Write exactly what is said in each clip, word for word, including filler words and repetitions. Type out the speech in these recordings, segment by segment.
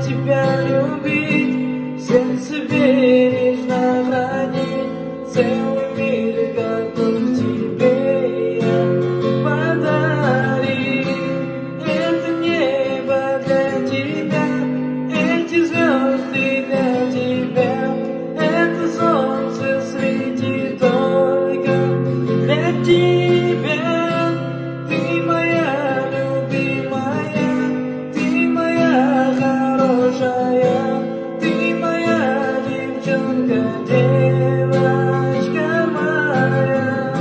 тебя любить, сердце бережно хранить, целый мир готов тебе я подарить. Это небо для тебя, эти звезды для тебя, это солнце светит только для тебя. Ты моя любимая, ты моя хорошая, ты моя девчонка, девочка моя.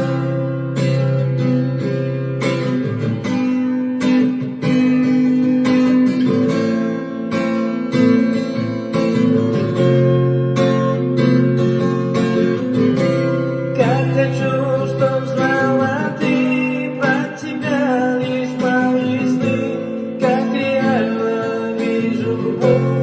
Как хочу, чтоб знала ты, про тебя лишь мои сны, как реально вижу.